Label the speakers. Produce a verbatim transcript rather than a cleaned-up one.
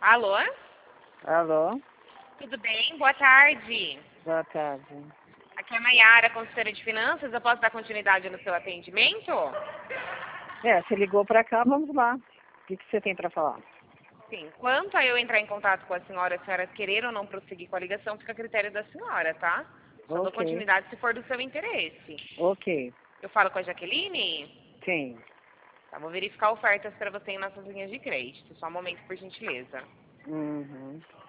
Speaker 1: Alô?
Speaker 2: Alô?
Speaker 1: Tudo bem? Boa tarde.
Speaker 2: Boa tarde.
Speaker 1: Aqui é a Maiara, consultora de finanças. Eu posso dar continuidade no seu atendimento?
Speaker 2: É, você ligou pra cá, vamos lá. O que, que você tem pra falar?
Speaker 1: Sim. Quanto a eu entrar em contato com a senhora, a senhora querer ou não prosseguir com a ligação, fica a critério da senhora, tá? Só dou
Speaker 2: Ok,
Speaker 1: continuidade se for do seu interesse.
Speaker 2: ok.
Speaker 1: Eu falo com a Jaqueline?
Speaker 2: Sim.
Speaker 1: Tá, vou verificar ofertas para você em nossas linhas de crédito. Só um momento, por gentileza.
Speaker 2: Uhum.